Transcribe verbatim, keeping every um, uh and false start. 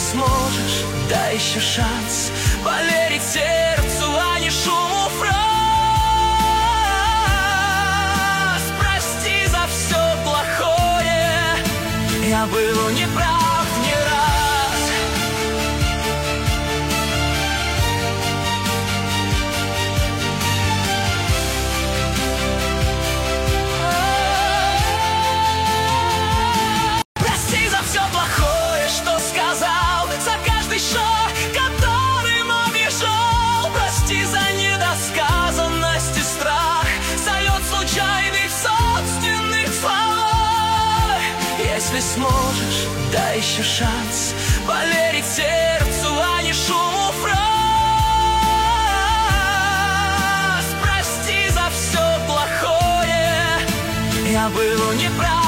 сможешь, дай еще шанс поверить сердцу, а не шуму фраз. Прости за все плохое, я был неправ не раз. Прости за все плохое, что сказал, за каждый шаг, которым объезжал. Прости за недосказанность и страх, зовет случайных собственных слов. Если сможешь, дай еще шанс поверить сердцу, а не шуму фраз. Прости за все плохое, я был неправ.